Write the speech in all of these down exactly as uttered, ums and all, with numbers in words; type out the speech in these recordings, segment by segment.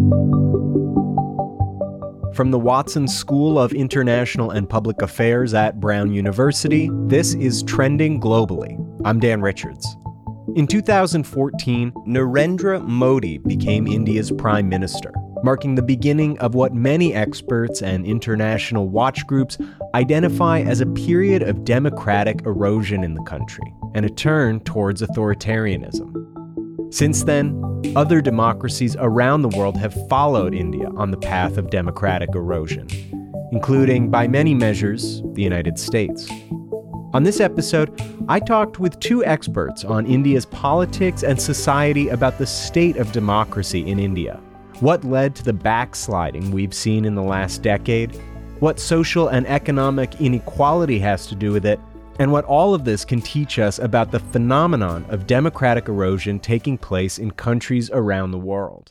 From the Watson School of International and Public Affairs at Brown University, this is Trending Globally. I'm Dan Richards. In two thousand fourteen, Narendra Modi became India's prime minister, marking the beginning of what many experts and international watch groups identify as a period of democratic erosion in the country and a turn towards authoritarianism. Since then, other democracies around the world have followed India on the path of democratic erosion, including, by many measures, the United States. On this episode, I talked with two experts on India's politics and society about the state of democracy in India, what led to the backsliding we've seen in the last decade, what social and economic inequality has to do with it, and what all of this can teach us about the phenomenon of democratic erosion taking place in countries around the world.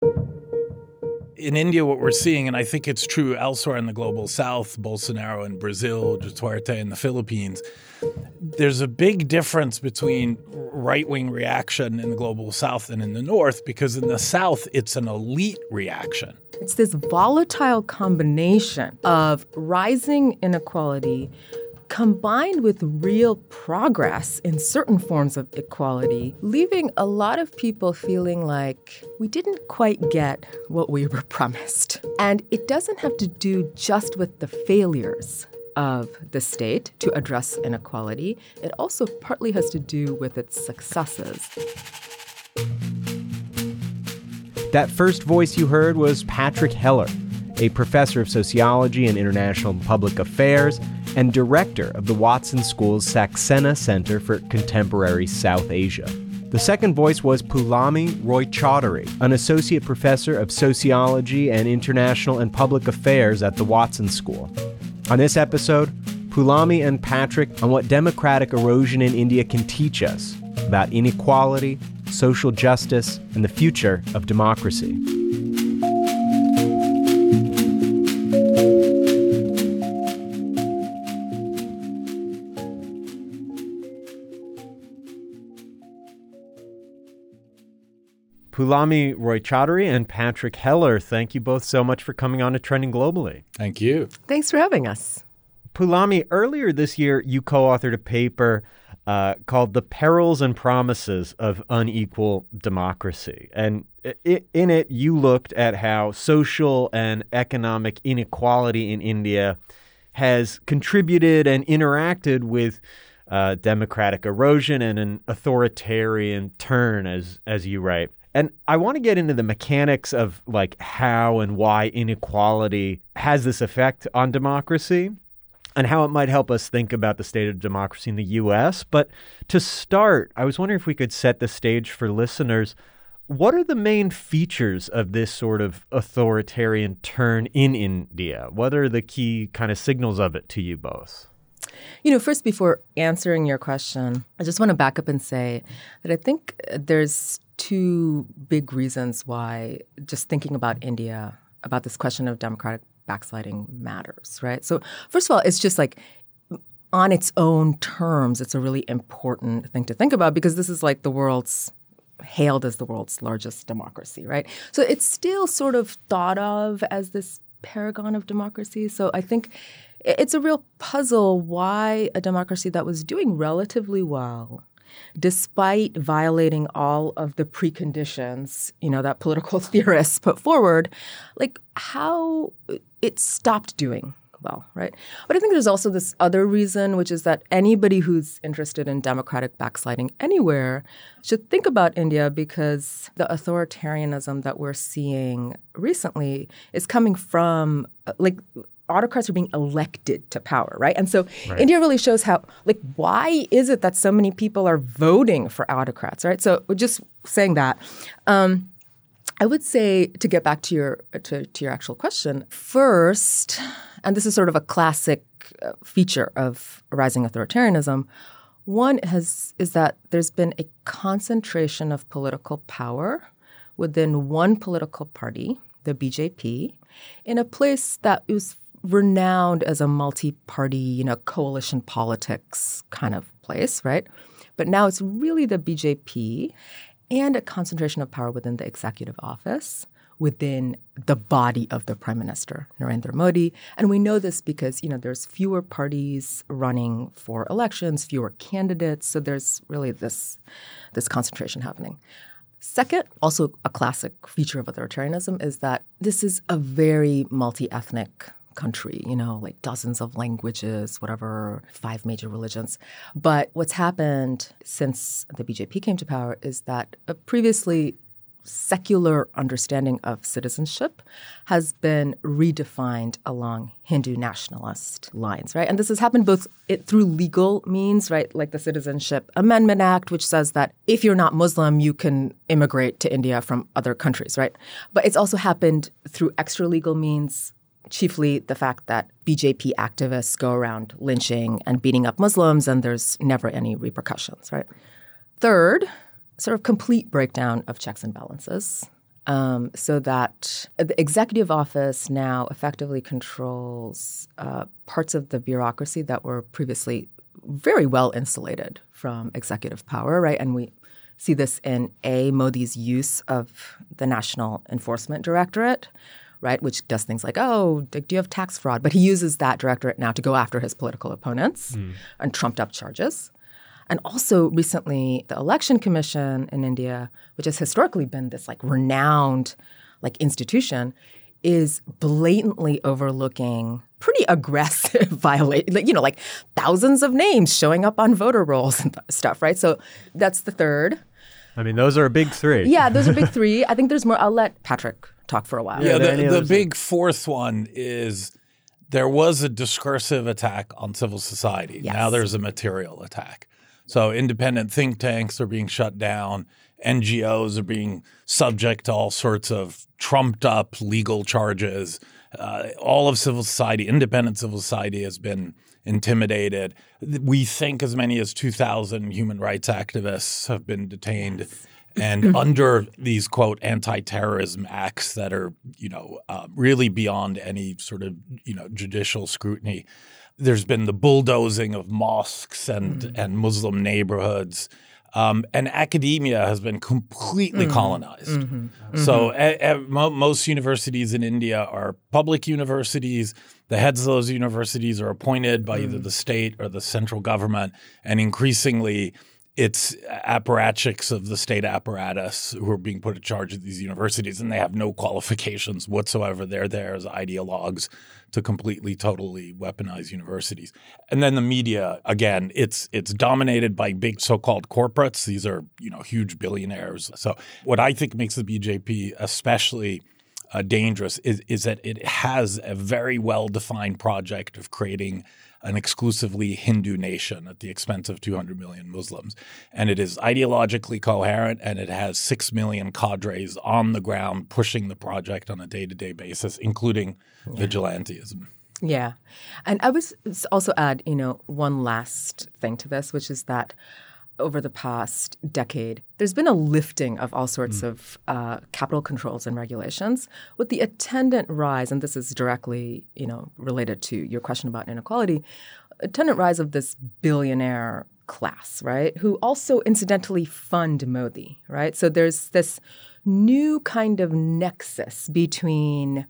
In India, what we're seeing, and I think it's true elsewhere in the global south, Bolsonaro in Brazil, Duterte in the Philippines, there's a big difference between right-wing reaction in the global south and in the north, because in the south, it's an elite reaction. It's this volatile combination of rising inequality combined with real progress in certain forms of equality, leaving a lot of people feeling like we didn't quite get what we were promised. And it doesn't have to do just with the failures of the state to address inequality. It also partly has to do with its successes. That first voice you heard was Patrick Heller, a professor of sociology and international public affairs and director of the Watson School's Saxena Center for Contemporary South Asia. The second voice was Poulami Roychaudhuri, an associate professor of sociology and international and public affairs at the Watson School. On this episode, Poulami and Patrick on what democratic erosion in India can teach us about inequality, social justice, and the future of democracy. Poulami Roychaudhuri and Patrick Heller, thank you both so much for coming on to Trending Globally. Thank you. Thanks for having us. Poulami, earlier this year, you co-authored a paper uh, called The Perils and Promises of Unequal Democracy. And it, in it, you looked at how social and economic inequality in India has contributed and interacted with uh, democratic erosion and an authoritarian turn, as as you write. And I want to get into the mechanics of like how and why inequality has this effect on democracy and how it might help us think about the state of democracy in the U S. But to start, I was wondering if we could set the stage for listeners. What are the main features of this sort of authoritarian turn in India? What are the key kind of signals of it to you both? You know, first, before answering your question, I just want to back up and say that I think there's two big reasons why just thinking about India, about this question of democratic backsliding matters, right? So first of all, it's just like on its own terms, it's a really important thing to think about because this is like the world's hailed as the world's largest democracy, right? So it's still sort of thought of as this paragon of democracy. So I think it's a real puzzle why a democracy that was doing relatively well, despite violating all of the preconditions, you know, that political theorists put forward, like how it stopped doing well, right? But I think there's also this other reason, which is that anybody who's interested in democratic backsliding anywhere should think about India because the authoritarianism that we're seeing recently is coming from, like, autocrats are being elected to power, right? And so right. India really shows how, like, why is it that so many people are voting for autocrats, right? So just saying that, um, I would say, to get back to your to, to your actual question, first, and this is sort of a classic uh, feature of rising authoritarianism, one has is that there's been a concentration of political power within one political party, the B J P, in a place that was renowned as a multi-party, you know, coalition politics kind of place, right? But now it's really the B J P and a concentration of power within the executive office, within the body of the Prime Minister, Narendra Modi. And we know this because, you know, there's fewer parties running for elections, fewer candidates. So there's really this, this concentration happening. Second, also a classic feature of authoritarianism is that this is a very multi-ethnic country, you know, like dozens of languages, whatever, five major religions. But what's happened since the B J P came to power is that a previously secular understanding of citizenship has been redefined along Hindu nationalist lines, right? And this has happened both it, through legal means, right, like the Citizenship Amendment Act, which says that if you're not Muslim, you can immigrate to India from other countries, right? But it's also happened through extra-legal means, chiefly the fact that B J P activists go around lynching and beating up Muslims, and there's never any repercussions, right? Third, sort of complete breakdown of checks and balances, um, so that the executive office now effectively controls uh, parts of the bureaucracy that were previously very well insulated from executive power, right? And we see this in A, Modi's use of the National Enforcement Directorate, right, which does things like, oh, do you have tax fraud? But he uses that directorate now to go after his political opponents mm. and trumped up charges. And also recently, the Election Commission in India, which has historically been this like renowned like institution, is blatantly overlooking pretty aggressive violation, like, you know, like thousands of names showing up on voter rolls and th- stuff, right? So that's the third. I mean, those are a big three. Yeah, those are big three. I think there's more. I'll let Patrick talk for a while. Yeah, the, the big fourth one is there was a discursive attack on civil society. Yes. Now there's a material attack. So independent think tanks are being shut down. N G Os are being subject to all sorts of trumped up legal charges. Uh, all of civil society, independent civil society has been intimidated. We think as many as two thousand human rights activists have been detained. Yes. And under these, quote, anti-terrorism acts that are, you know, uh, really beyond any sort of, you know, judicial scrutiny. There's been the bulldozing of mosques and, mm. and Muslim neighborhoods. Um, and academia has been completely mm. colonized. Mm-hmm. Mm-hmm. So a, a, mo- most universities in India are public universities. The heads of those universities are appointed by mm. either the state or the central government. And increasingly, it's apparatchiks of the state apparatus who are being put in charge of these universities, and they have no qualifications whatsoever. They're there as ideologues to completely, totally weaponize universities. And then the media, again, it's it's dominated by big so-called corporates. These are, you know, huge billionaires. So what I think makes the B J P especially uh, dangerous is, is that it has a very well-defined project of creating an exclusively Hindu nation at the expense of two hundred million Muslims. And it is ideologically coherent, and it has six million cadres on the ground pushing the project on a day-to-day basis, including yeah. vigilantism. Yeah. And I would also add, you know, one last thing to this, which is that over the past decade, there's been a lifting of all sorts mm. of uh, capital controls and regulations with the attendant rise, and this is directly, you know, related to your question about inequality, attendant rise of this billionaire class, right, who also incidentally fund Modi, right? So there's this new kind of nexus between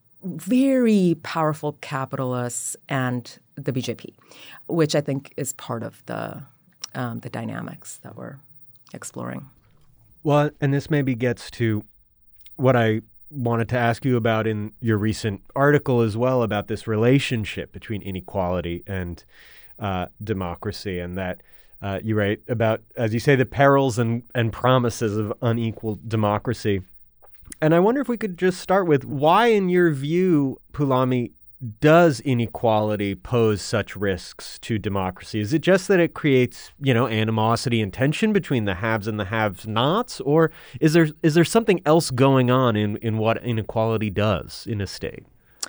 very powerful capitalists and the B J P, which I think is part of the Um, the dynamics that we're exploring. Well, and this maybe gets to what I wanted to ask you about in your recent article as well, about this relationship between inequality and uh, democracy, and that uh, you write about, as you say, the perils and, and promises of unequal democracy. And I wonder if we could just start with why, in your view, Poulami, does inequality pose such risks to democracy? Is it just that it creates, you know, animosity and tension between the haves and the have-nots, or is there is there something else going on in, in what inequality does in a state?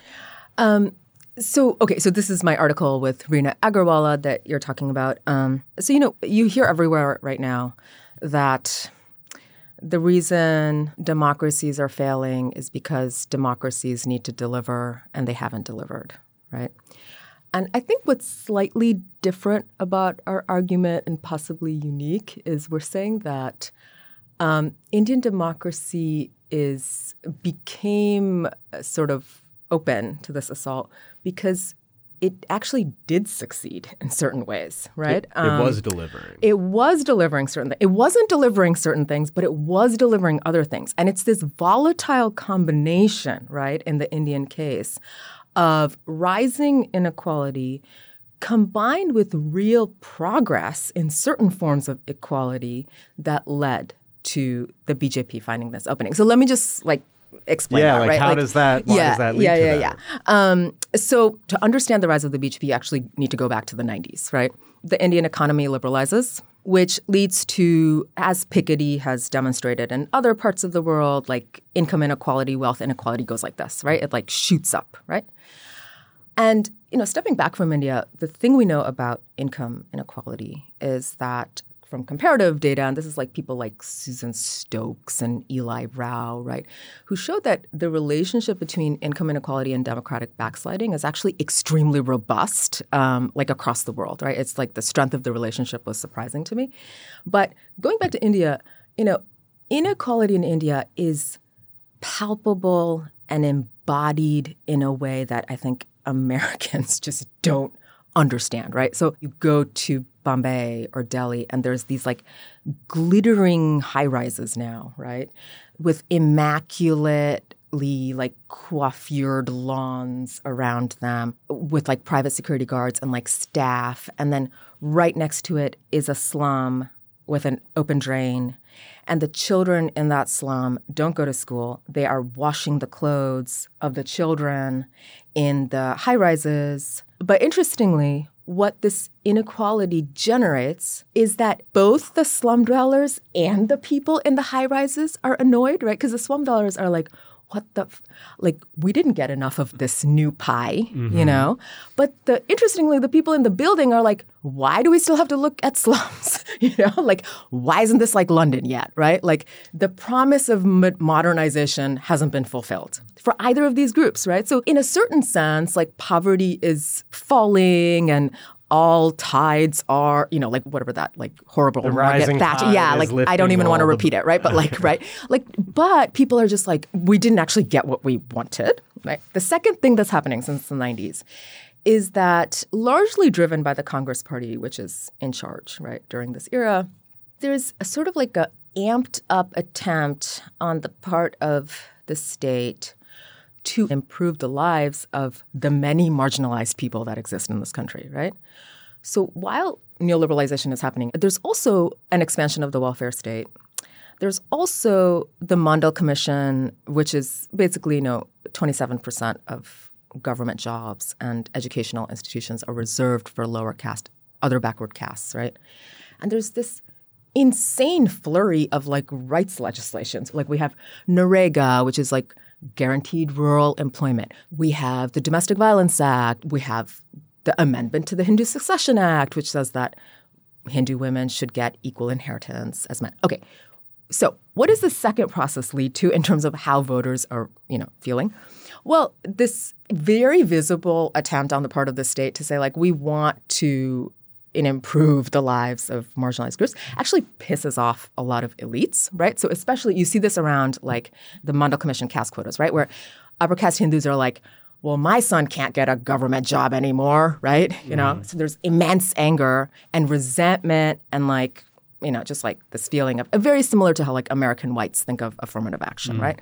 Um, so, okay, so this is my article with Reena Agarwala that you're talking about. Um, so, you know, you hear everywhere right now that the reason democracies are failing is because democracies need to deliver and they haven't delivered, right? And I think what's slightly different about our argument and possibly unique is we're saying that um, Indian democracy is became sort of open to this assault because it actually did succeed in certain ways, right? It, it um, was delivering. It was delivering certain things. It wasn't delivering certain things, but it was delivering other things. And it's this volatile combination, right, in the Indian case, of rising inequality combined with real progress in certain forms of equality that led to the B J P finding this opening. So let me just like explain yeah, that, like right? how like, does that, why yeah, does that lead yeah, to yeah, that? Yeah, yeah, um, so to understand the rise of the B J P, you actually need to go back to the nineties, right? The Indian economy liberalizes, which leads to, as Piketty has demonstrated in other parts of the world, like income inequality, wealth inequality goes like this, right? It like shoots up, right? And, you know, stepping back from India, the thing we know about income inequality is that from comparative data, and this is like people like Susan Stokes and Eli Rao, right, who showed that the relationship between income inequality and democratic backsliding is actually extremely robust, um, like across the world, right? It's like the strength of the relationship was surprising to me. But going back to India, you know, inequality in India is palpable and embodied in a way that I think Americans just don't understand, right? So you go to Bombay or Delhi, and there's these like glittering high-rises now, right? With immaculately like coiffured lawns around them with like private security guards and like staff. And then right next to it is a slum with an open drain. And the children in that slum don't go to school. They are washing the clothes of the children in the high-rises. But interestingly, what this inequality generates is that both the slum dwellers and the people in the high-rises are annoyed, right? Because the slum dwellers are like, what the, f-? like, we didn't get enough of this new pie, mm-hmm. you know? But the interestingly, the people in the building are like, why do we still have to look at slums? you know, like, why isn't this like London yet, right? Like, the promise of modernization hasn't been fulfilled for either of these groups, right? So in a certain sense, like, poverty is falling and all tides are, you know, like whatever that like horrible the rising Margaret Thatcher. Yeah, like I don't even want to repeat it, right? But like, right, like, but people are just like, we didn't actually get what we wanted, right? The second thing that's happening since the nineties is that largely driven by the Congress Party, which is in charge, right, during this era, there's a sort of like a amped up attempt on the part of the state to improve the lives of the many marginalized people that exist in this country, right? So while neoliberalization is happening, there's also an expansion of the welfare state. There's also the Mondale Commission, which is basically, you know, twenty-seven percent of government jobs and educational institutions are reserved for lower caste, other backward castes, right? And there's this insane flurry of like rights legislations. Like we have NREGA, which is like guaranteed rural employment. We have the Domestic Violence Act. We have the amendment to the Hindu Succession Act, which says that Hindu women should get equal inheritance as men. Okay, so what does the second process lead to in terms of how voters are, you know, feeling? Well, this very visible attempt on the part of the state to say, like, we want to and improve the lives of marginalized groups actually pisses off a lot of elites, right? So especially you see this around like the Mondale Commission caste quotas, right? Where upper caste Hindus are like, well, my son can't get a government job anymore, right? You know, mm. So there's immense anger and resentment and like, you know, just like this feeling of very similar to how like American whites think of affirmative action, mm. right?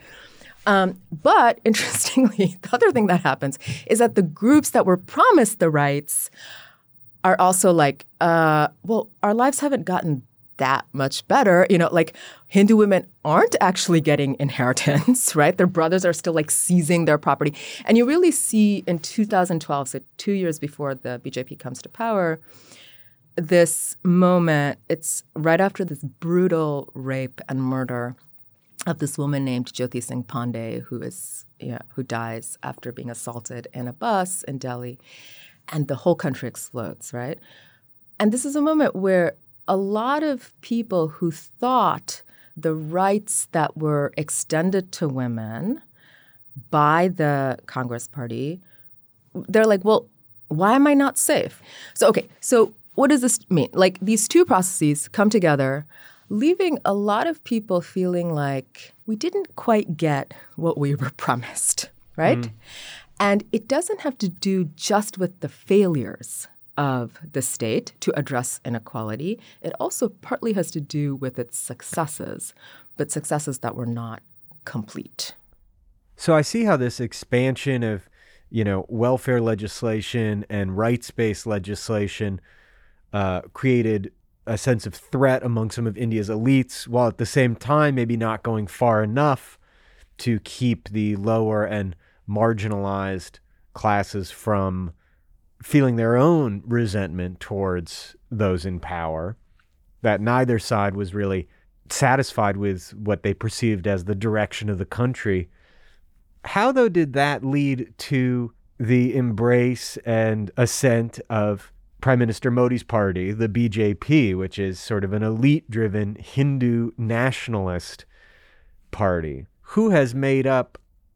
Um, but interestingly, the other thing that happens is that the groups that were promised the rights are also like, uh, well, our lives haven't gotten that much better. You know, like Hindu women aren't actually getting inheritance, right? Their brothers are still like seizing their property. And you really see in two thousand twelve, so two years before the B J P comes to power, this moment, it's right after this brutal rape and murder of this woman named Jyoti Singh Pandey, who is, yeah, who dies after being assaulted in a bus in Delhi. And the whole country explodes, right? And this is a moment where a lot of people who thought the rights that were extended to women by the Congress Party, they're like, well, why am I not safe? So, okay, so what does this mean? Like these two processes come together. leaving a lot of people feeling like we didn't quite get what we were promised, right? Mm. And it doesn't have to do just with the failures of the state to address inequality. It also partly has to do with its successes, but successes that were not complete. So I see how this expansion of, you know, welfare legislation and rights-based legislation uh, created a sense of threat among some of India's elites, while at the same time maybe not going far enough to keep the lower and marginalized classes from feeling their own resentment towards those in power, that neither side was really satisfied with what they perceived as the direction of the country. How, though, did that lead to the embrace and ascent of Prime Minister Modi's party, the B J P, which is sort of an elite-driven Hindu nationalist party? Who has made up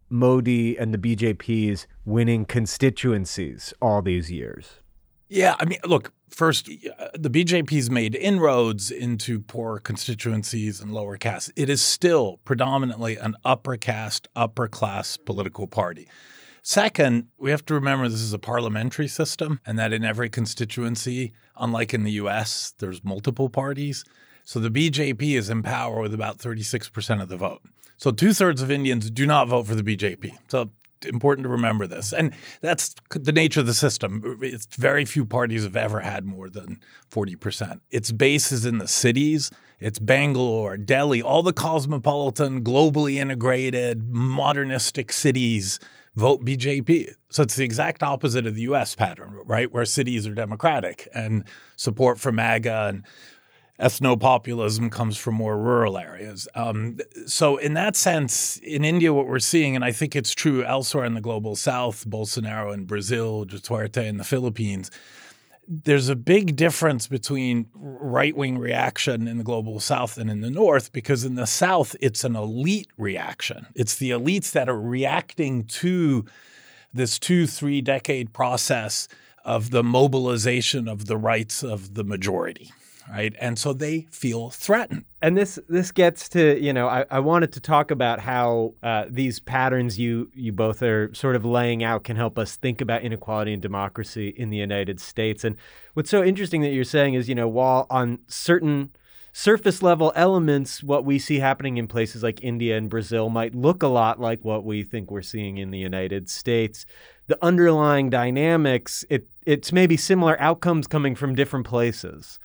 Modi and the B J P's winning constituencies all these years? Yeah, I mean, look, first, the B J P's made inroads into poor constituencies and lower castes. It is still predominantly an upper caste, upper class political party. Second, we have to remember this is a parliamentary system and that in every constituency, unlike in the U S, there's multiple parties. So the B J P is in power with about thirty-six percent of the vote. So two-thirds of Indians do not vote for the B J P. So important to remember this. And that's the nature of the system. It's very few parties have ever had more than forty percent. Its base is in the cities. It's Bangalore, Delhi, all the cosmopolitan, globally integrated, modernistic cities vote B J P. So it's the exact opposite of the U S pattern, right, where cities are democratic and support for MAGA and ethnopopulism comes from more rural areas. Um, so in that sense, in India, what we're seeing, and I think it's true elsewhere in the global south, Bolsonaro in Brazil, Duterte in the Philippines, there's a big difference between right-wing reaction in the global south and in the north, because in the south, it's an elite reaction. It's the elites that are reacting to this two, three decade process of the mobilization of the rights of the majority. Right. And so they feel threatened. And this this gets to, you know, I, I wanted to talk about how uh, these patterns you you both are sort of laying out can help us think about inequality and democracy in the United States. And what's so interesting that you're saying is, you know, while on certain surface level elements, what we see happening in places like India and Brazil might look a lot like what we think we're seeing in the United States, the underlying dynamics, it it's maybe similar outcomes coming from different places.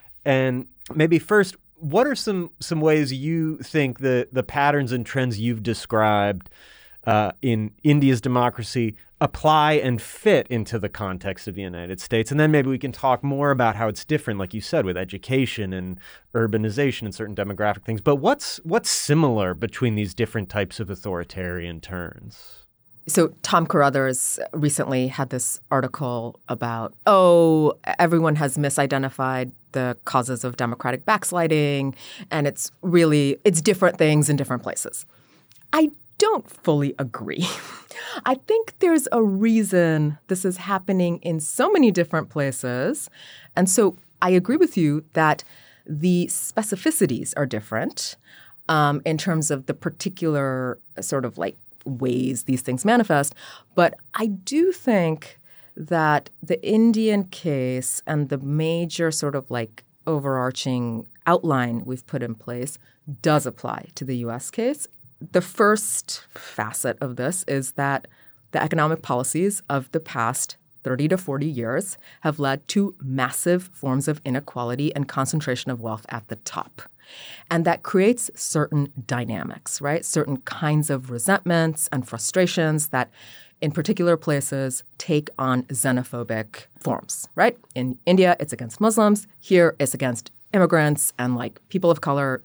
And maybe first, what are some some ways you think the, the patterns and trends you've described uh, in India's democracy apply and fit into the context of the United States? And then maybe we can talk more about how it's different, like you said, with education and urbanization and certain demographic things. But what's what's similar between these different types of authoritarian turns? So Tom Carruthers recently had this article about, oh, everyone has misidentified the causes of democratic backsliding, and it's really, it's different things in different places. I don't fully agree. I think there's a reason this is happening in so many different places. And so I agree with you that the specificities are different um, in terms of the particular sort of like ways these things manifest. But I do think that the Indian case and the major sort of like overarching outline we've put in place does apply to the U S case. The first facet of this is that the economic policies of the past thirty to forty years have led to massive forms of inequality and concentration of wealth at the top. And that creates certain dynamics, right? Certain kinds of resentments and frustrations that in particular places take on xenophobic forms, right? In India, it's against Muslims. Here, it's against immigrants and like people of color.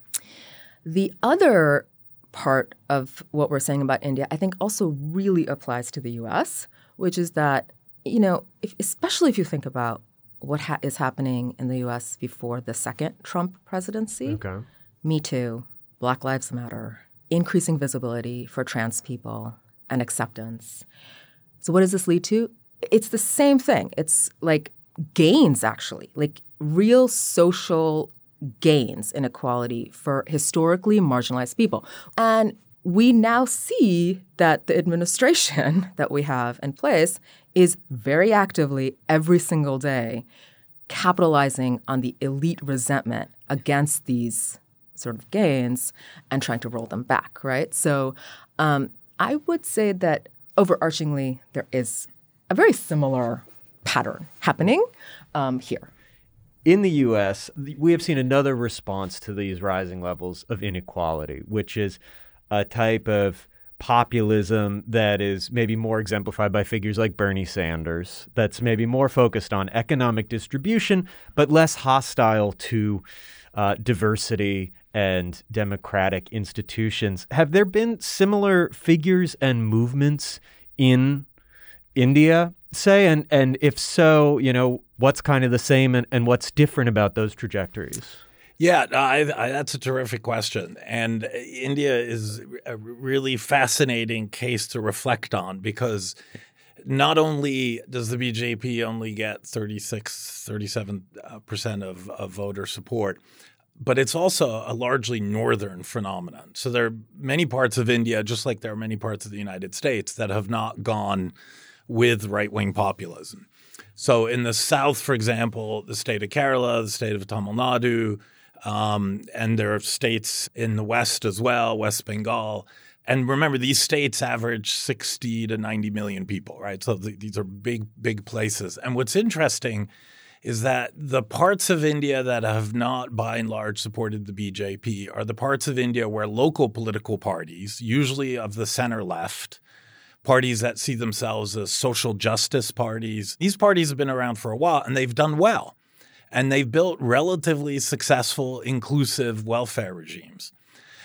The other part of what we're saying about India, I think also really applies to the U S, which is that, you know, if, especially if you think about what ha- is happening in the U S before the second Trump presidency. Okay. Me Too, Black Lives Matter, increasing visibility for trans people and acceptance. So what does this lead to? It's the same thing. It's like gains, actually, like real social gains in equality for historically marginalized people. And we now see that the administration that we have in place is very actively every single day capitalizing on the elite resentment against these sort of gains and trying to roll them back, right? So um, I would say that overarchingly there is a very similar pattern happening um, here. In the U S, we have seen another response to these rising levels of inequality, which is a type of populism that is maybe more exemplified by figures like Bernie Sanders, that's maybe more focused on economic distribution, but less hostile to uh, diversity and democratic institutions. Have there been similar figures and movements in India, say? And, and if so, you know, what's kind of the same and, and what's different about those trajectories? Yeah, I, I, that's a terrific question. And India is a really fascinating case to reflect on because not only does the B J P only get thirty-six, thirty-seven percent of, of voter support, but it's also a largely northern phenomenon. So there are many parts of India, just like there are many parts of the United States, that have not gone with right-wing populism. So in the south, for example, the state of Kerala, the state of Tamil Nadu, Um, and there are states in the West as well, West Bengal. And remember, these states average sixty to ninety million people, right? So th- these are big, big places. And what's interesting is that the parts of India that have not, by and large, supported the B J P are the parts of India where local political parties, usually of the center left, parties that see themselves as social justice parties, these parties have been around for a while and they've done well. And they've built relatively successful, inclusive welfare regimes.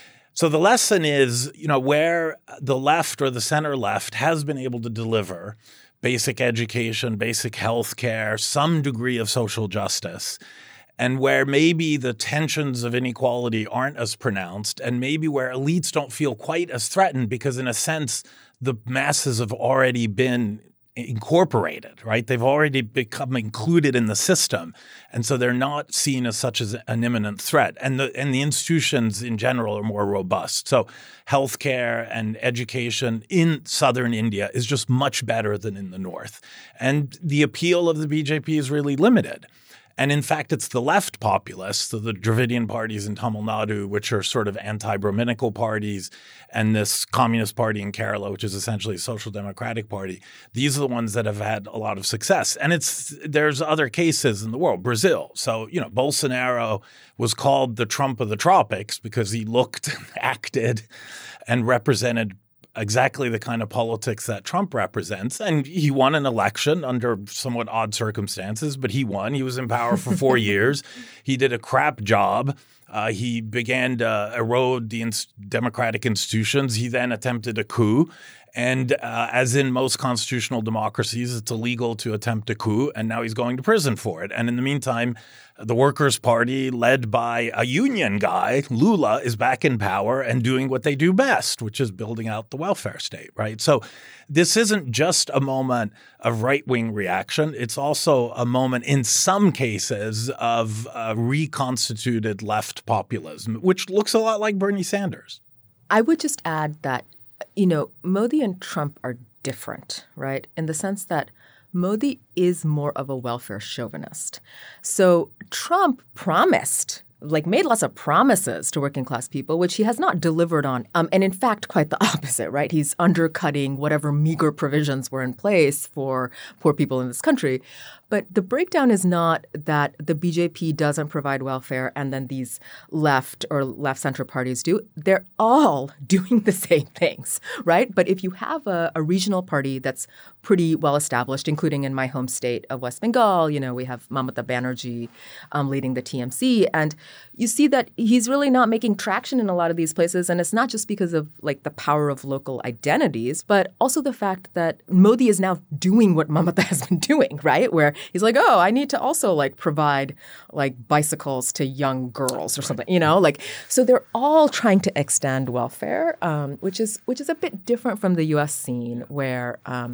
So the lesson is, you know, where the left or the center left has been able to deliver basic education, basic health care, some degree of social justice, and where maybe the tensions of inequality aren't as pronounced, and maybe where elites don't feel quite as threatened because, in a sense, the masses have already been incorporated, right? They've already become included in the system. And so they're not seen as such as an imminent threat. And the and the institutions in general are more robust. So healthcare and education in southern India is just much better than in the north. And the appeal of the B J P is really limited. And in fact, it's the left populists, so the Dravidian parties in Tamil Nadu, which are sort of anti-Brahminical parties, and this Communist Party in Kerala, which is essentially a social democratic party. These are the ones that have had a lot of success. And it's there's other cases in the world. Brazil. So, you know, Bolsonaro was called the Trump of the tropics because he looked, acted, and represented exactly the kind of politics that Trump represents. And he won an election under somewhat odd circumstances, but he won. He was in power for four years. He did a crap job. Uh, he began to erode the ins- democratic institutions. He then attempted a coup. And uh, as in most constitutional democracies, it's illegal to attempt a coup, and now he's going to prison for it. And in the meantime, the Workers' Party, led by a union guy, Lula, is back in power and doing what they do best, which is building out the welfare state, right? So this isn't just a moment of right-wing reaction. It's also a moment, in some cases, of uh, reconstituted left populism, which looks a lot like Bernie Sanders. I would just add that, you know, Modi and Trump are different, right? In the sense that Modi is more of a welfare chauvinist. So Trump promised, like made lots of promises to working class people, which he has not delivered on. Um, and in fact, quite the opposite, right? He's undercutting whatever meager provisions were in place for poor people in this country. But the breakdown is not that the B J P doesn't provide welfare and then these left or left center parties do. They're all doing the same things, right? But if you have a, a regional party that's pretty well established, including in my home state of West Bengal, you know, we have Mamata Banerjee um, leading the T M C. And you see that he's really not making traction in a lot of these places. And it's not just because of like the power of local identities, but also the fact that Modi is now doing what Mamata has been doing, right? Where he's like, oh, I need to also like provide like bicycles to young girls or something, you know, like so they're all trying to extend welfare, um, which is which is a bit different from the U S scene where um,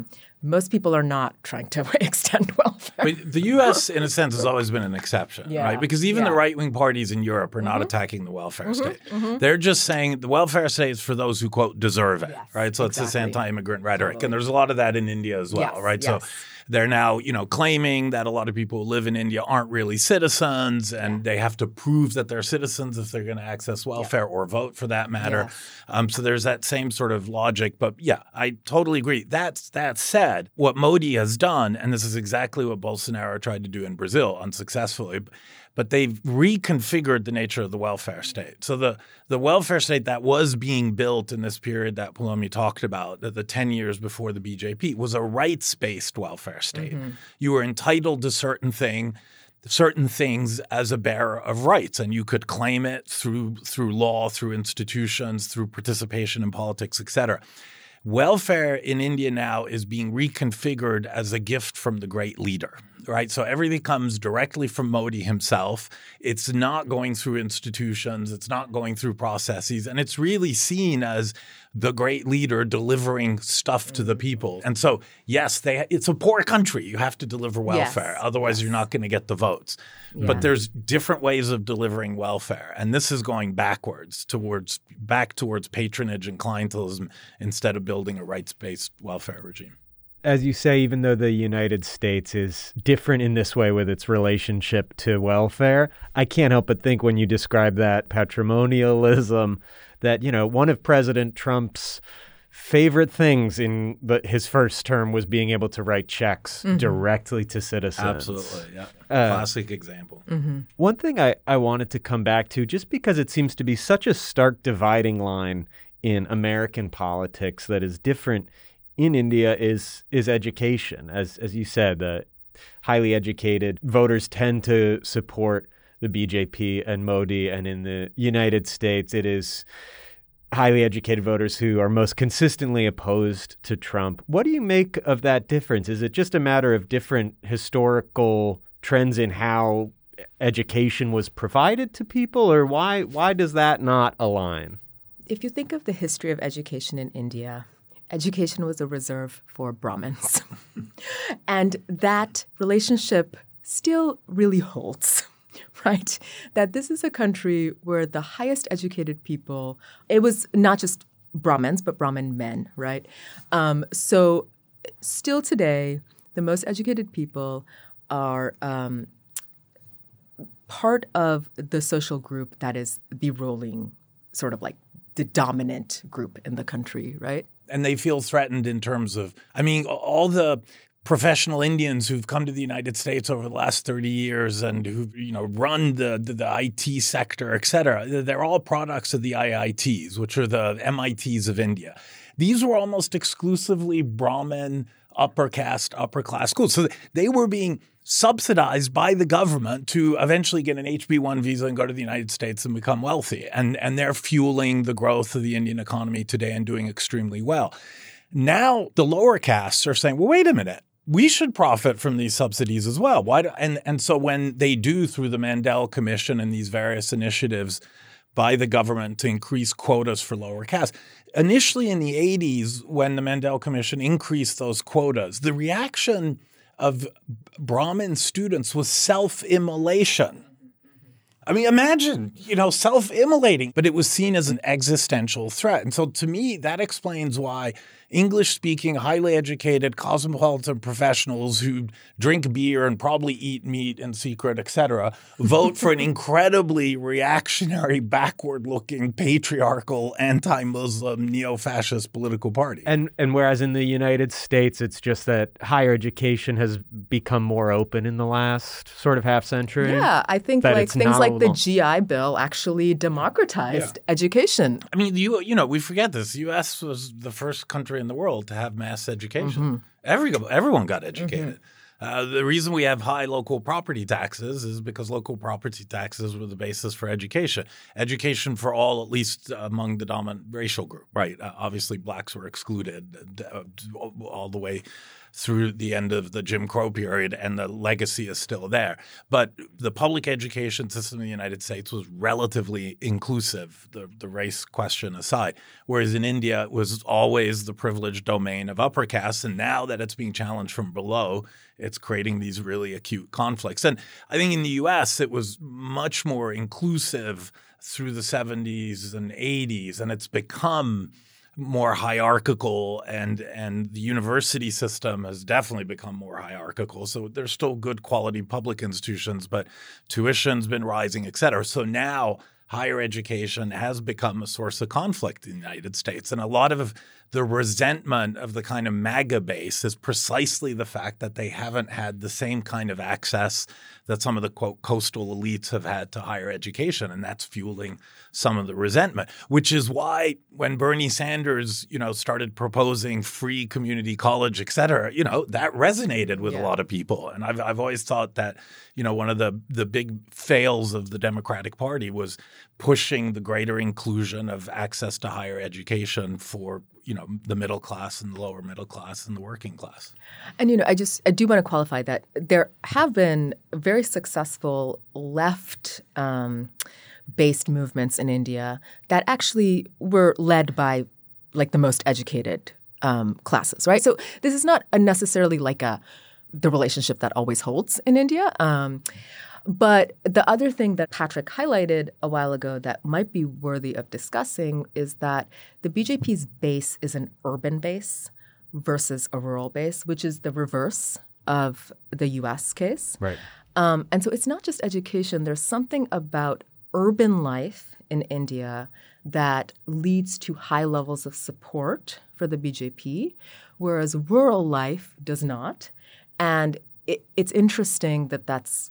most people are not trying to extend welfare. But the U S, in a sense, has always been an exception, Yeah. right? Because even Yeah. the right-wing parties in Europe are not attacking the welfare state. They're just saying the welfare state is for those who, quote, deserve it, Yes, right? So it's this exactly. anti-immigrant rhetoric. Totally. And there's a lot of that in India as well, Yes, right? yes. So they're now, you know, claiming that a lot of people who live in India aren't really citizens and they have to prove that they're citizens if they're going to access welfare or vote for that matter. Yes. Um, so there's that same sort of logic. But yeah, I totally agree. That's that said, what Modi has done, and this is exactly what Bolsonaro tried to do in Brazil unsuccessfully, but they've reconfigured the nature of the welfare state. So the, the welfare state that was being built in this period that Paulomi talked about, the, the ten years before the B J P, was a rights-based welfare state. Mm-hmm. You were entitled to certain thing, certain things as a bearer of rights, and you could claim it through through law, through institutions, through participation in politics, et cetera. Welfare in India now is being reconfigured as a gift from the great leader, right? So everything comes directly from Modi himself. It's not going through institutions. It's not going through processes. And it's really seen as the great leader delivering stuff to the people. And so, yes, they, it's a poor country. You have to deliver welfare. Yes. Otherwise, yes. you're not going to get the votes. Yeah. But there's different ways of delivering welfare. And this is going backwards towards back towards patronage and clientelism instead of building a rights-based welfare regime. As you say, even though the United States is different in this way with its relationship to welfare, I can't help but think when you describe that patrimonialism that, you know, one of President Trump's favorite things in the, his first term was being able to write checks mm-hmm. directly to citizens. Absolutely, yeah. Uh, Classic example. Mm-hmm. One thing I, I wanted to come back to, just because it seems to be such a stark dividing line in American politics that is different in India, is is education. As as you said, the highly educated voters tend to support the B J P and Modi, and in the United States, it is highly educated voters who are most consistently opposed to Trump. What do you make of that difference? Is it just a matter of different historical trends in how education was provided to people, or why why does that not align? If you think of the history of education in India, education was a reserve for Brahmins. And that relationship still really holds, right? That this is a country where the highest educated people, it was not just Brahmins, but Brahmin men, right? Um, so still today, the most educated people are um, part of the social group that is the ruling, sort of like the dominant group in the country, right? And they feel threatened in terms of, I mean, all the professional Indians who've come to the United States over the last thirty years and who've, you know, run the, the, the I T sector, et cetera, they're all products of the I I Ts, which are the M I Ts of India. These were almost exclusively Brahmin, upper caste, upper class schools. So they were being subsidized by the government to eventually get an H B one visa and go to the United States and become wealthy. And, and they're fueling the growth of the Indian economy today and doing extremely well. Now the lower castes are saying, well, wait a minute. We should profit from these subsidies as well. Why do, and, and so when they do through the Mandel Commission and these various initiatives by the government to increase quotas for lower castes, initially in the eighties, when the Mandel Commission increased those quotas, the reaction of Brahmin students was self-immolation. I mean, imagine, you know, self-immolating, but it was seen as an existential threat. And so to me, that explains why English-speaking, highly educated, cosmopolitan professionals who drink beer and probably eat meat in secret, et cetera, vote for an incredibly reactionary, backward-looking, patriarchal, anti-Muslim, neo-fascist political party. And and whereas in the United States, it's just that higher education has become more open in the last sort of half century. Yeah, I think that like it's things like the novel. G I Bill actually democratized Yeah. education. I mean, you you know, we forget this. The U S was the first country in the world to have mass education. Mm-hmm. Every everyone got educated. Uh, the reason we have high local property taxes is because local property taxes were the basis for education. Education for all, at least among the dominant racial group, right? Uh, obviously, blacks were excluded uh, all the way through the end of the Jim Crow period, and the legacy is still there. But the public education system in the United States was relatively inclusive, the, the race question aside, whereas in India it was always the privileged domain of upper castes, and now that it's being challenged from below, it's creating these really acute conflicts. And I think in the U S it was much more inclusive through the seventies and eighties, and it's become more hierarchical, and and the university system has definitely become more hierarchical. So there's still good quality public institutions, but tuition's been rising, et cetera. So now higher education has become a source of conflict in the United States. And a lot of the resentment of the kind of MAGA base is precisely the fact that they haven't had the same kind of access that some of the, quote, coastal elites have had to higher education. And that's fueling some of the resentment, which is why when Bernie Sanders, you know, started proposing free community college, et cetera, you know, that resonated with yeah. a lot of people. And I've, I've always thought that, you know, one of the, the big fails of the Democratic Party was pushing the greater inclusion of access to higher education for, you know, the middle class and the lower middle class and the working class. And, you know, I just I do want to qualify that there have been very successful left um, based movements in India that actually were led by like the most educated um, classes, right? So this is not a necessarily like a the relationship that always holds in India. Um, But the other thing that Patrick highlighted a while ago that might be worthy of discussing is that the B J P's base is an urban base versus a rural base, which is the reverse of the U S case. Right. Um, and so it's not just education. There's something about urban life in India that leads to high levels of support for the B J P, whereas rural life does not. And it, it's interesting that that's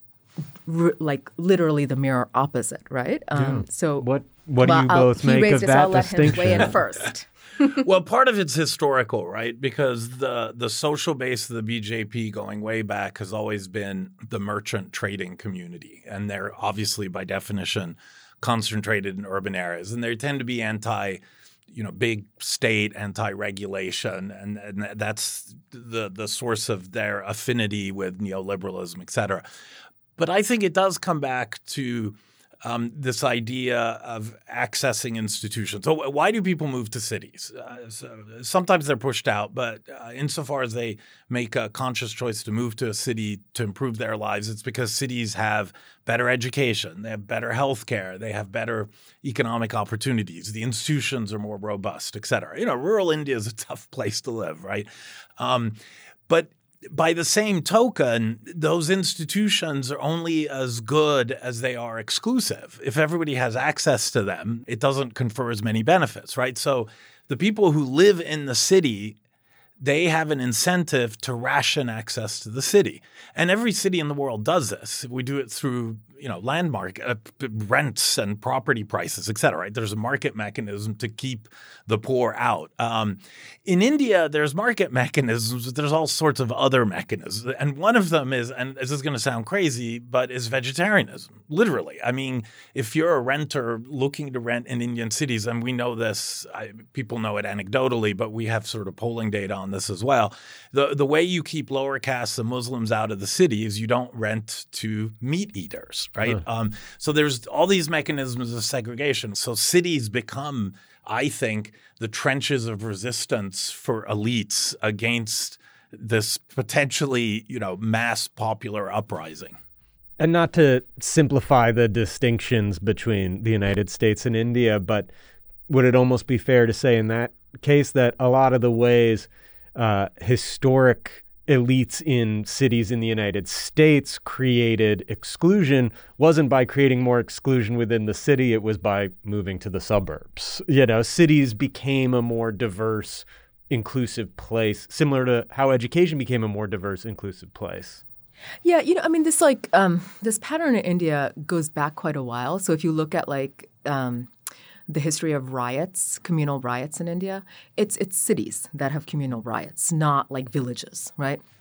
R- like literally the mirror opposite, right? Um, yeah. So what what well, do you I'll, both make of it, that I'll distinction? Let him weigh in first. Well, part of it's historical, right? Because the the social base of the B J P going way back has always been the merchant trading community, and they're obviously by definition concentrated in urban areas, and they tend to be anti. You know, big state anti-regulation, and, and that's the the source of their affinity with neoliberalism, et cetera. But I think it does come back to um, this idea of accessing institutions. So why do people move to cities? Uh, so sometimes they're pushed out, but uh, insofar as they make a conscious choice to move to a city to improve their lives, it's because cities have better education, they have better health care, they have better economic opportunities, the institutions are more robust, et cetera. You know, rural India is a tough place to live, right? Um, but by the same token, those institutions are only as good as they are exclusive. If everybody has access to them, it doesn't confer as many benefits, right? So the people who live in the city, they have an incentive to ration access to the city. And every city in the world does this. We do it through, you know, landmark uh, rents and property prices, et cetera, right? There's a market mechanism to keep the poor out. Um, in India, there's market mechanisms, but there's all sorts of other mechanisms. And one of them is, and this is going to sound crazy, but is vegetarianism, literally. I mean, if you're a renter looking to rent in Indian cities, and we know this, I, people know it anecdotally, but we have sort of polling data on this as well. The, the way you keep lower castes and Muslims out of the city is you don't rent to meat eaters. Right. Huh. Um, so there's all these mechanisms of segregation. So cities become, I think, the trenches of resistance for elites against this potentially, you know, mass popular uprising. And not to simplify the distinctions between the United States and India, but would it almost be fair to say in that case that a lot of the ways uh, historic elites in cities in the United States created exclusion wasn't by creating more exclusion within the city, it was by moving to the suburbs. You know, cities became a more diverse, inclusive place, similar to how education became a more diverse, inclusive place. Yeah, you know, I mean, this like um, this pattern in India goes back quite a while. So if you look at like um, the history of riots, communal riots in India, it's it's cities that have communal riots, not like villages, right?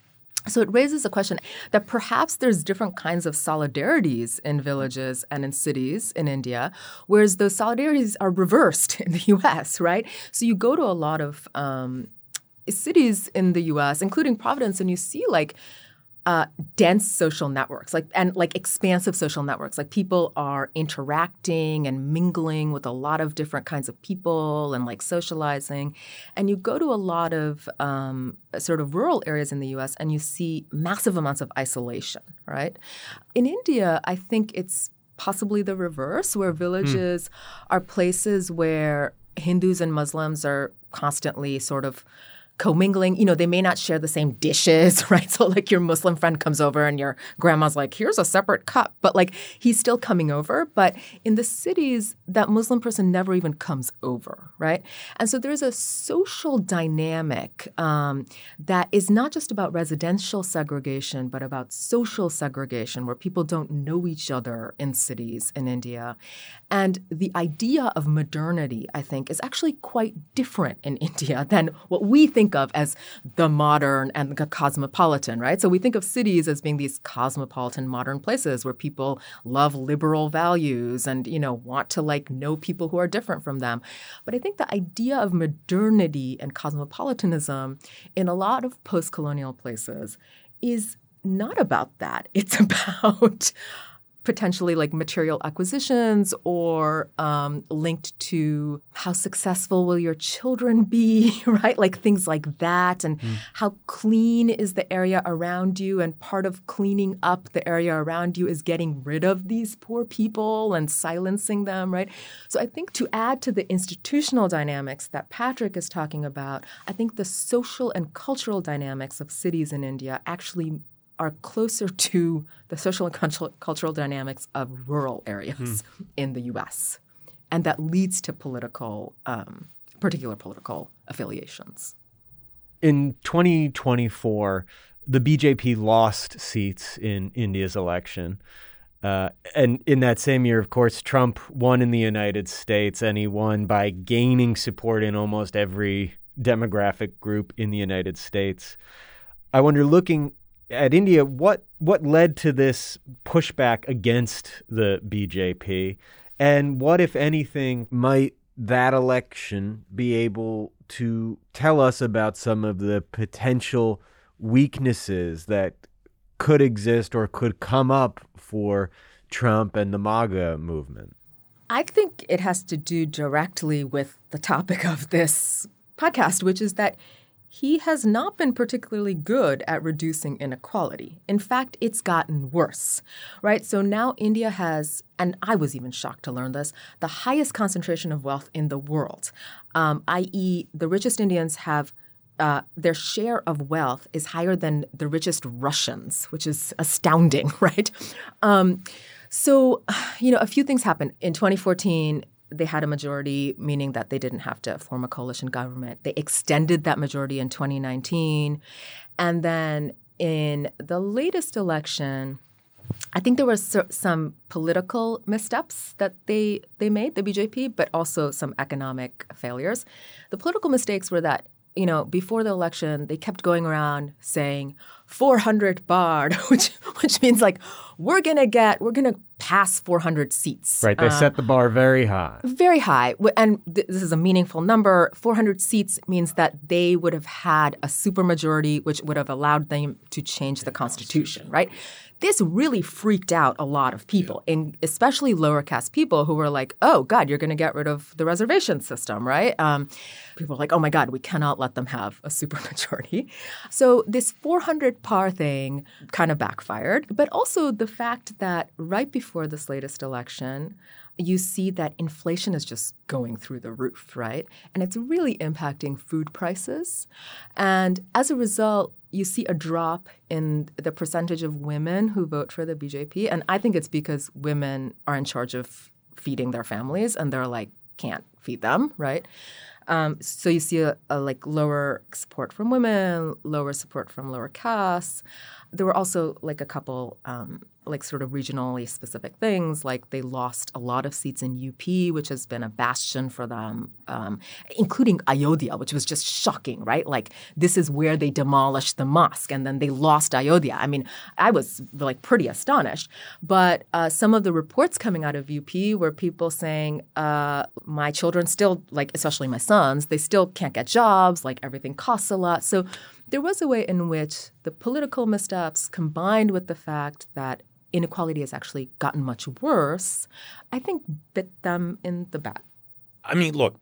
So it raises a question that perhaps there's different kinds of solidarities in villages and in cities in India, whereas those solidarities are reversed in the U S, right? So you go to a lot of um, cities in the U S, including Providence, and you see like Uh, dense social networks, like and like expansive social networks, like people are interacting and mingling with a lot of different kinds of people and like socializing. And you go to a lot of um, sort of rural areas in the U S and you see massive amounts of isolation, right? In India, I think it's possibly the reverse, where villages mm. are places where Hindus and Muslims are constantly sort of commingling. You know, they may not share the same dishes, right? So like your Muslim friend comes over and your grandma's like, here's a separate cup. But like he's still coming over. But in the cities, that Muslim person never even comes over, right? And so there's a social dynamic um, that is not just about residential segregation, but about social segregation where people don't know each other in cities in India. And the idea of modernity, I think, is actually quite different in India than what we think of as the modern and the cosmopolitan, right? So we think of cities as being these cosmopolitan modern places where people love liberal values and, you know, want to like know people who are different from them. But I think the idea of modernity and cosmopolitanism in a lot of post-colonial places is not about that. It's about potentially like material acquisitions or um, linked to how successful will your children be, right? Like things like that. And mm. how clean is the area around you? And part of cleaning up the area around you is getting rid of these poor people and silencing them, right? So I think to add to the institutional dynamics that Patrick is talking about, I think the social and cultural dynamics of cities in India actually are closer to the social and cultural dynamics of rural areas mm. in the U S. And that leads to political, um, particular political affiliations. In twenty twenty-four, the B J P lost seats in India's election. Uh, and in that same year, of course, Trump won in the United States, and he won by gaining support in almost every demographic group in the United States. I wonder, looking at India, what what led to this pushback against the B J P? And what, if anything, might that election be able to tell us about some of the potential weaknesses that could exist or could come up for Trump and the MAGA movement? I think it has to do directly with the topic of this podcast, which is that he has not been particularly good at reducing inequality. In fact, it's gotten worse, right? So now India has, and I was even shocked to learn this, the highest concentration of wealth in the world, um, that is the richest Indians have Uh, their share of wealth is higher than the richest Russians, which is astounding, right? Um, so, you know, a few things happened. In twenty fourteen, they had a majority, meaning that they didn't have to form a coalition government. They extended that majority in twenty nineteen. And then in the latest election, I think there were some political missteps that they they made, the B J P, but also some economic failures. The political mistakes were that, you know, before the election, they kept going around saying four hundred bar, which which means like we're gonna get, we're gonna pass four hundred seats. Right. They um, set the bar very high. Very high. And th- this is a meaningful number. four hundred seats means that they would have had a supermajority, which would have allowed them to change the Constitution, right? This really freaked out a lot of people, and especially lower caste people who were like, oh, God, you're going to get rid of the reservation system, right? Um, people were like, oh, my God, we cannot let them have a supermajority. So this four hundred par thing kind of backfired. But also the fact that right before this latest election, you see that inflation is just going through the roof, right? And it's really impacting food prices. And as a result, you see a drop in the percentage of women who vote for the B J P. And I think it's because women are in charge of feeding their families and they're like, can't feed them, right? Um, so you see a, a like lower support from women, lower support from lower castes. There were also like a couple um, like sort of regionally specific things, like they lost a lot of seats in U P, which has been a bastion for them, um, including Ayodhya, which was just shocking, right? Like this is where they demolished the mosque, and then they lost Ayodhya. I mean, I was like pretty astonished. But uh, some of the reports coming out of U P were people saying, uh, my children still, like especially my sons, they still can't get jobs, like everything costs a lot. So there was a way in which the political missteps combined with the fact that inequality has actually gotten much worse, I think bit them in the butt. I mean, look,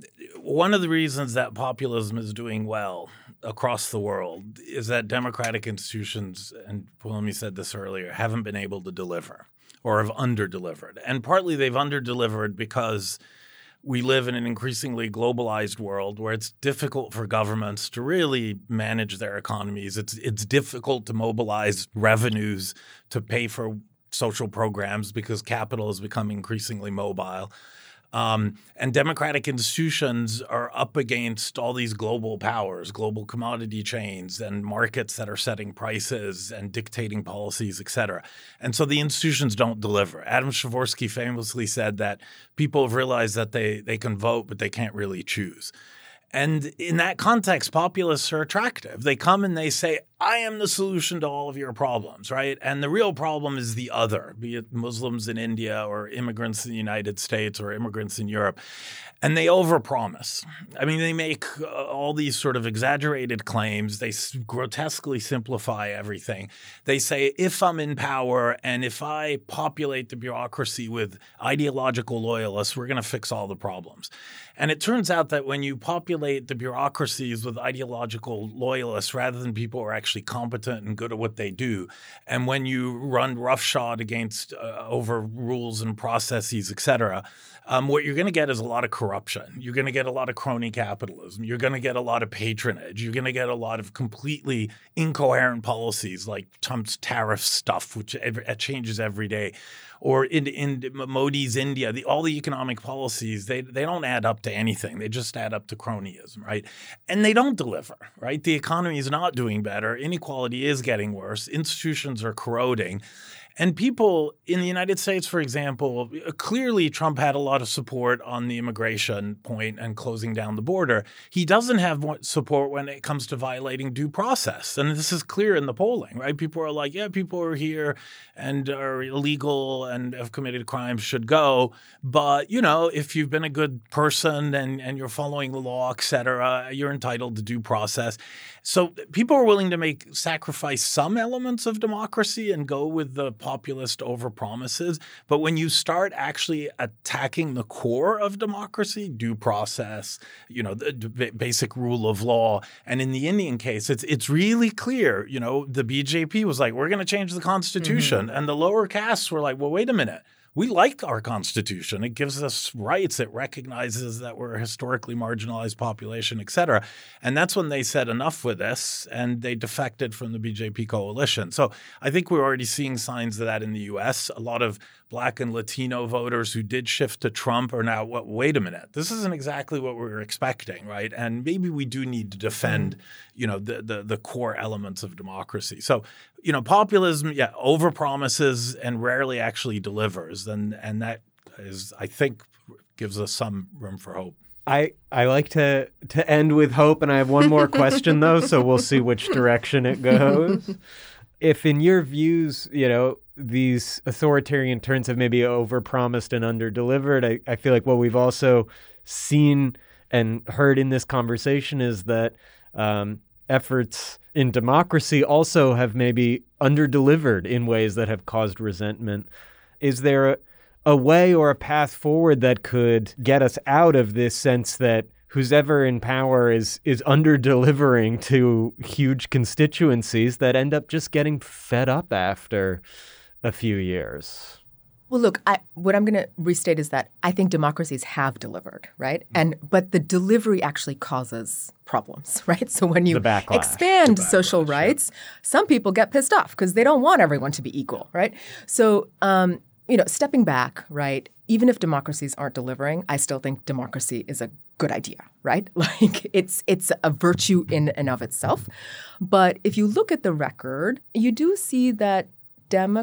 one of the reasons that populism is doing well across the world is that democratic institutions, and Poulomi said this earlier, haven't been able to deliver or have under-delivered. And partly they've under-delivered because we live in an increasingly globalized world where it's difficult for governments to really manage their economies. It's it's difficult to mobilize revenues to pay for social programs because capital has become increasingly mobile. Um, and democratic institutions are up against all these global powers, global commodity chains and markets that are setting prices and dictating policies, et cetera. And so the institutions don't deliver. Adam Przeworski famously said that people have realized that they, they can vote, but they can't really choose. And in that context, populists are attractive. They come and they say, I am the solution to all of your problems, right? And the real problem is the other, be it Muslims in India or immigrants in the United States or immigrants in Europe. And they overpromise. I mean, they make uh, all these sort of exaggerated claims. They s- grotesquely simplify everything. They say, if I'm in power and if I populate the bureaucracy with ideological loyalists, we're going to fix all the problems. And it turns out that when you populate the bureaucracies with ideological loyalists rather than people who are actually competent and good at what they do, and when you run roughshod against uh, over rules and processes, et cetera, um, what you're going to get is a lot of corruption. You're going to get a lot of crony capitalism. You're going to get a lot of patronage. You're going to get a lot of completely incoherent policies like Trump's tariff stuff, which every, it changes every day. Or in, in Modi's India, the, all the economic policies, they, they don't add up to anything. They just add up to cronyism, right? And they don't deliver, right? The economy is not doing better. Inequality is getting worse. Institutions are corroding. And people in the United States, for example, clearly Trump had a lot of support on the immigration point and closing down the border. He doesn't have support when it comes to violating due process. And this is clear in the polling, right? People are like, yeah, people are here and are illegal and have committed crimes, should go. But, you know, if you've been a good person and, and you're following the law, et cetera, you're entitled to due process. So people are willing to make sacrifice some elements of democracy and go with the populist overpromises. But when you start actually attacking the core of democracy, due process, you know, the d- basic rule of law, and in the Indian case, it's it's really clear, you know, the B J P was like, we're going to change the Constitution. Mm-hmm. And the lower castes were like, well, wait a minute. We like our Constitution. It gives us rights. It recognizes that we're a historically marginalized population, et cetera. And that's when they said enough with this, and they defected from the B J P coalition. So I think we're already seeing signs of that in the U S. A lot of Black and Latino voters who did shift to Trump are now, well, wait a minute, this isn't exactly what we were expecting, right? And maybe we do need to defend, you know, the, the, the core elements of democracy. So, you know, populism, yeah, overpromises and rarely actually delivers. And, and that is, I think, gives us some room for hope. I, I like to, to end with hope, and I have one more question, though, so we'll see which direction it goes. If in your views, you know, these authoritarian turns have maybe overpromised and underdelivered, I, I feel like what we've also seen and heard in this conversation is that um, efforts in democracy also have maybe underdelivered in ways that have caused resentment. Is there a, a way or a path forward that could get us out of this sense that who's ever in power is is under-delivering to huge constituencies that end up just getting fed up after a few years? Well, look, I, what I'm going to restate is that I think democracies have delivered, right? And but the delivery actually causes problems, right? So when you backlash, expand social rights, some people get pissed off because they don't want everyone to be equal, right? So, um, you know, stepping back, right? Even if democracies aren't delivering, I still think democracy is a good idea, right? Like it's it's a virtue in and of itself. But if you look at the record, you do see that Democrats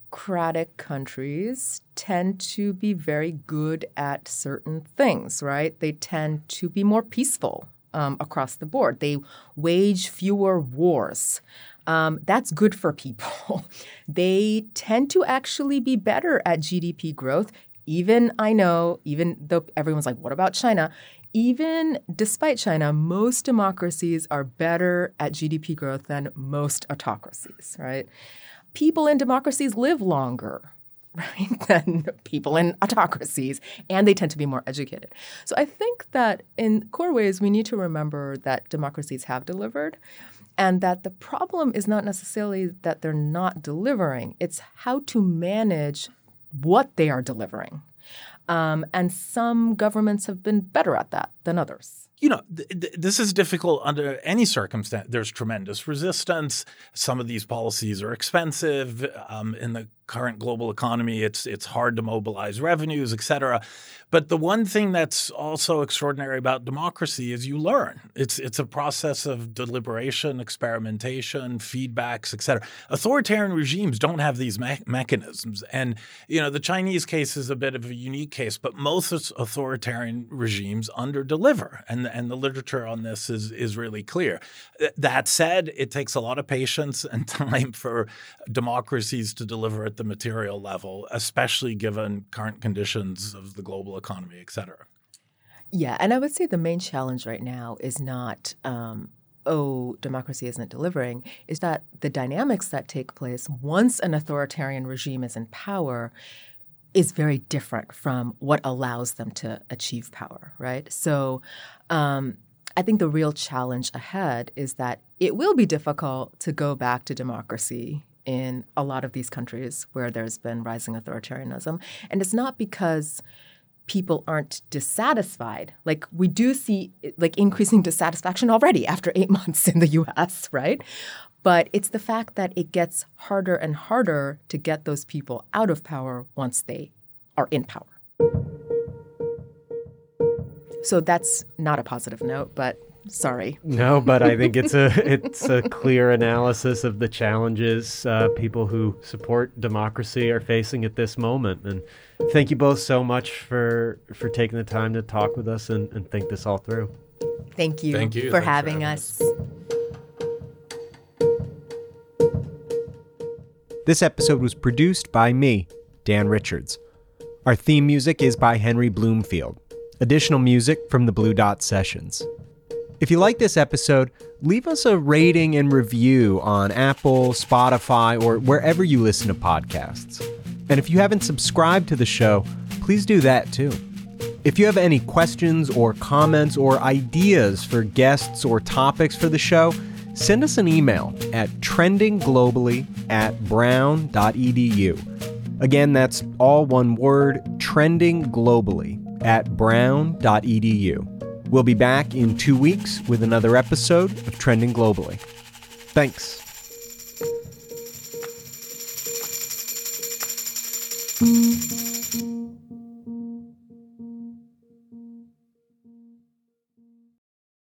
democratic countries tend to be very good at certain things, right? They tend to be more peaceful um, across the board. They wage fewer wars. Um, that's good for people. They tend to actually be better at G D P growth. Even, I know, even though everyone's like, what about China? Even despite China, most democracies are better at G D P growth than most autocracies, right? People in democracies live longer, right, than people in autocracies, and they tend to be more educated. So I think that in core ways, we need to remember that democracies have delivered, and that the problem is not necessarily that they're not delivering. It's how to manage what they are delivering. Um, and some governments have been better at that than others. You know, th- th- this is difficult under any circumstance. There's tremendous resistance. Some of these policies are expensive. Um, in the current global economy, it's it's hard to mobilize revenues, et cetera. But the one thing that's also extraordinary about democracy is you learn. It's it's a process of deliberation, experimentation, feedbacks, et cetera. Authoritarian regimes don't have these me- mechanisms. And, you know, the Chinese case is a bit of a unique case, but most authoritarian regimes underdeliver. And, and the literature on this is, is really clear. That said, it takes a lot of patience and time for democracies to deliver at the material level, especially given current conditions of the global economy, et cetera. Yeah, and I would say the main challenge right now is not, um, oh, democracy isn't delivering, is that the dynamics that take place once an authoritarian regime is in power is very different from what allows them to achieve power, right? So um, I think the real challenge ahead is that it will be difficult to go back to democracy in a lot of these countries where there's been rising authoritarianism. And it's not because people aren't dissatisfied. Like we do see like increasing dissatisfaction already after eight months in the U S, right? But it's the fact that it gets harder and harder to get those people out of power once they are in power. So that's not a positive note, but sorry. No, but I think it's a it's a clear analysis of the challenges uh, people who support democracy are facing at this moment. And thank you both so much for for taking the time to talk with us and, and think this all through. Thank you, thank you. for Thanks having for having us. us. This episode was produced by me, Dan Richards. Our theme music is by Henry Bloomfield. Additional music from the Blue Dot Sessions. If you like this episode, leave us a rating and review on Apple, Spotify, or wherever you listen to podcasts. And if you haven't subscribed to the show, please do that too. If you have any questions or comments or ideas for guests or topics for the show, send us an email at trendingglobally at brown dot e d u. Again, that's all one word, trendingglobally at brown dot e d u. We'll be back in two weeks with another episode of Trending Globally. Thanks.